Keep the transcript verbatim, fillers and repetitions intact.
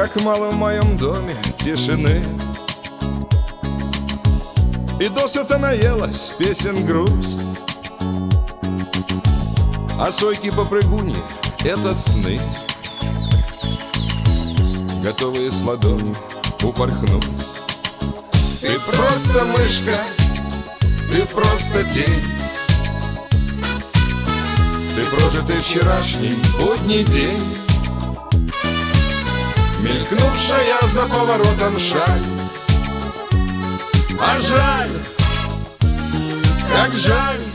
как мало в моем доме тишины. И досыта наелась песен грусть, а сойки-попрыгуни — это сны, готовые с ладони упорхнуть. Ты просто мышка, ты просто тень, ты прожитый вчерашний будний день, мелькнувшая за поворотом шаль. А жаль, как жаль,